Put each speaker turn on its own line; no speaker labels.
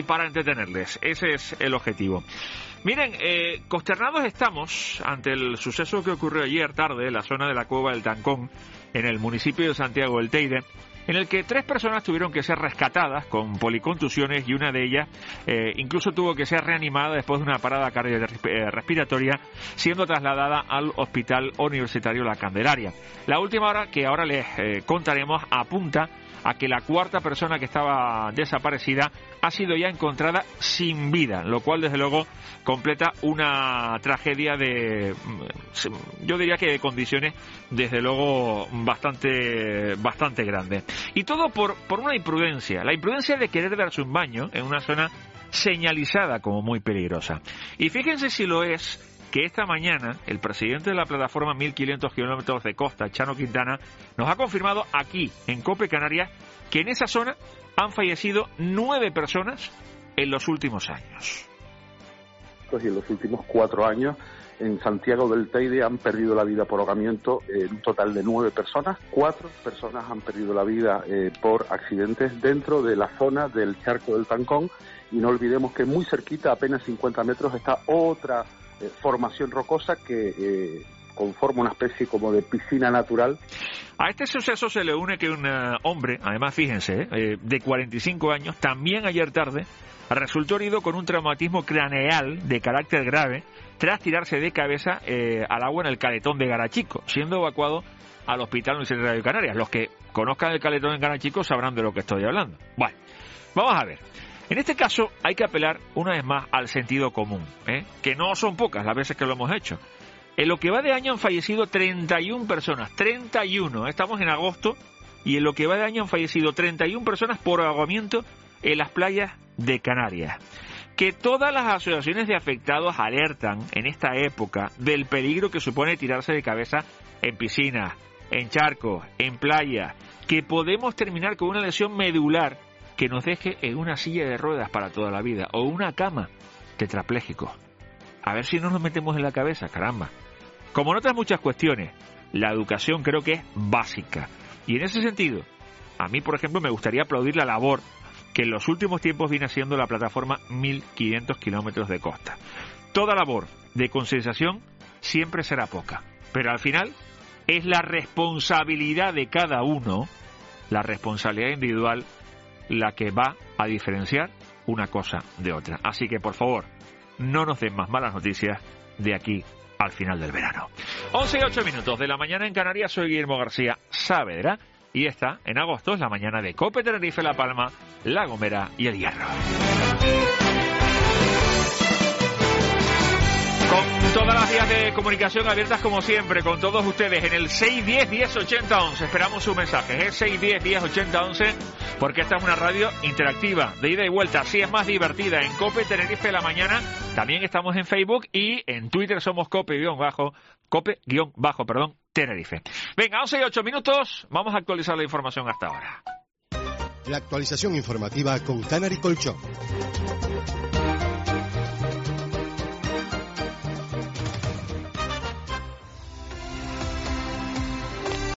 para entretenerles. Ese es el objetivo. Miren, consternados estamos ante el suceso que ocurrió ayer tarde en la zona de la Cueva del Tancón, en el municipio de Santiago del Teide, en el que 3 personas tuvieron que ser rescatadas con policontusiones y una de ellas incluso tuvo que ser reanimada después de una parada cardiorrespiratoria, siendo trasladada al Hospital Universitario La Candelaria. La última hora, que ahora les contaremos, apunta a que la 4ª persona que estaba desaparecida ha sido ya encontrada sin vida, lo cual desde luego completa una tragedia de, yo diría que de condiciones desde luego bastante grandes. Y todo por una imprudencia, la imprudencia de querer darse un baño en una zona señalizada como muy peligrosa. Y fíjense si lo es que esta mañana el presidente de la plataforma 1500 kilómetros de costa, Chano Quintana, nos ha confirmado aquí, en COPE Canarias, que en esa zona han fallecido 9 personas en los últimos años.
Y en los últimos 4 años, en Santiago del Teide han perdido la vida por ahogamiento un total de 9 personas. 4 personas han perdido la vida por accidentes dentro de la zona del charco del Tancón. Y no olvidemos que muy cerquita, apenas 50 metros, está otra formación rocosa que conforma una especie como de piscina natural.
A este suceso se le une que un hombre, además fíjense, de 45 años, también ayer tarde resultó herido con un traumatismo craneal de carácter grave tras tirarse de cabeza al agua en el Caletón de Garachico, siendo evacuado al Hospital Universitario de Canarias. Los que conozcan el Caletón de Garachico sabrán de lo que estoy hablando. Bueno, vamos a ver. En este caso hay que apelar una vez más al sentido común, que no son pocas las veces que lo hemos hecho. En lo que va de año han fallecido 31 personas, 31, estamos en agosto, y en lo que va de año han fallecido 31 personas por ahogamiento en las playas de Canarias. Que todas las asociaciones de afectados alertan en esta época del peligro que supone tirarse de cabeza en piscinas, en charcos, en playas, que podemos terminar con una lesión medular que nos deje en una silla de ruedas para toda la vida, o una cama tetrapléjico. A ver si no nos metemos en la cabeza, caramba. Como en otras muchas cuestiones, la educación creo que es básica. Y en ese sentido, a mí, por ejemplo, me gustaría aplaudir la labor que en los últimos tiempos viene haciendo la plataforma 1500 kilómetros de costa. Toda labor de concienciación siempre será poca, pero al final es la responsabilidad de cada uno, la responsabilidad individual, la que va a diferenciar una cosa de otra. Así que, por favor, no nos den más malas noticias de aquí al final del verano. 11:08 de la mañana en Canarias. Soy Guillermo García Saavedra y esta, en agosto, es la mañana de COPE Tenerife, La Palma, La Gomera y El Hierro. Con todas las vías de comunicación abiertas como siempre, con todos ustedes en el 610-1080-11. Esperamos su mensaje, 610-1080-11, porque esta es una radio interactiva, de ida y vuelta, así es más divertida. En COPE Tenerife la mañana, también estamos en Facebook y en Twitter somos Cope-Tenerife. Venga, 11:08, vamos a actualizar la información hasta ahora.
La actualización informativa con Canary Colchón.